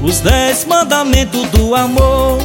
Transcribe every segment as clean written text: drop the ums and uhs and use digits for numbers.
Os 10 mandamentos do amor.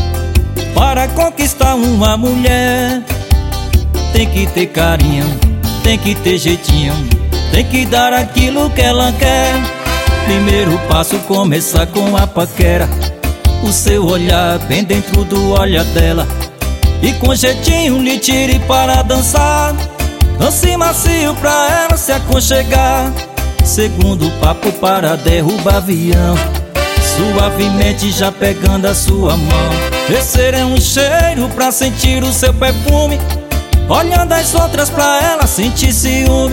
Para conquistar uma mulher, tem que ter carinho, tem que ter jeitinho, tem que dar aquilo que ela quer. Primeiro passo, começar com a paquera. O seu olhar bem dentro do olhar dela, e com jeitinho lhe tire para dançar. Dance macio pra ela se aconchegar. Segundo papo, para derrubar avião, suavemente já pegando a sua mão. Terceiro é um cheiro pra sentir o seu perfume, olhando as outras pra ela sentir ciúme.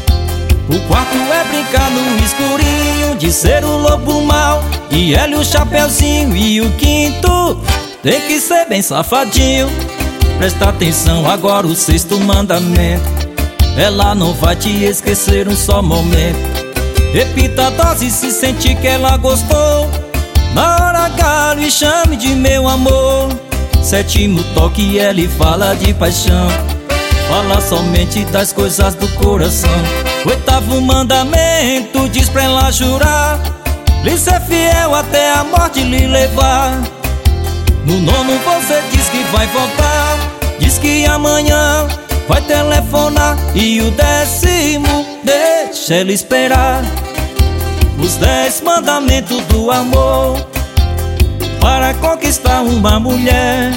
O quarto é brincar no escurinho, de ser o lobo mau e ele o chapeuzinho. E o quinto tem que ser bem safadinho. Presta atenção agora, o sexto mandamento: ela não vai te esquecer um só momento. Repita a dose se sentir que ela gostou. Na hora H lhe chame de meu amor. Sétimo toque, ele fala de paixão, fala somente das coisas do coração. Oitavo mandamento diz pra ela jurar lhe ser fiel até a morte lhe levar. No nono você diz que vai voltar, diz que amanhã vai telefonar. E o décimo deixa ela esperar. Os 10 mandamentos do amor. Para conquistar uma mulher,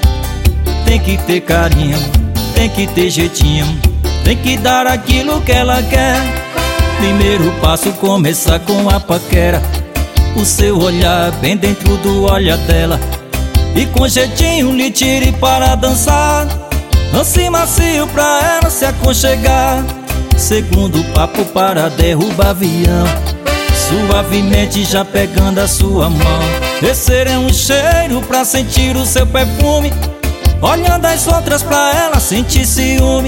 tem que ter carinho, tem que ter jeitinho, tem que dar aquilo que ela quer. Primeiro passo, começar com a paquera. O seu olhar bem dentro do olhar dela, e com jeitinho lhe tire para dançar. Dance macio pra ela se aconchegar. Segundo papo, para derrubar avião, suavemente já pegando a sua mão. Terceiro é um cheiro pra sentir o seu perfume, olhando as outras pra ela sentir ciúme.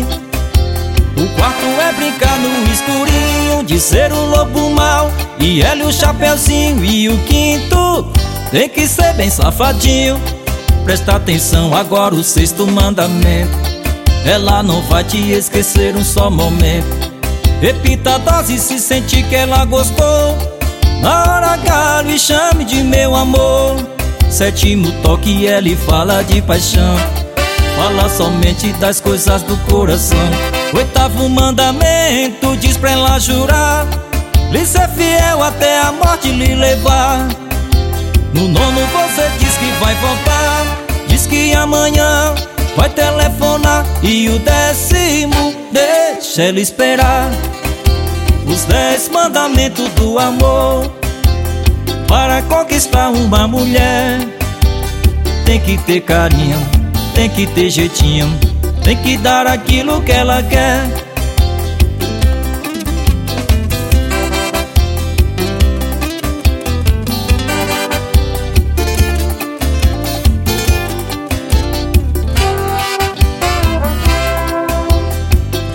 O quarto é brincar no escurinho, de ser o lobo mau e ele o chapeuzinho. E o quinto tem que ser bem safadinho. Presta atenção agora, o sexto mandamento: ela não vai te esquecer um só momento. Repita a dose se sentir que ela gostou. Na hora H lhe chame de meu amor. Sétimo toque, ele fala de paixão, fala somente das coisas do coração. Oitavo mandamento diz pra ela jurar lhe ser fiel até a morte lhe levar. No nono você diz que vai voltar, diz que amanhã vai telefonar. E o décimo deixa ela esperar. Os 10 mandamentos do amor. Para conquistar uma mulher, tem que ter carinho, tem que ter jeitinho, tem que dar aquilo que ela quer.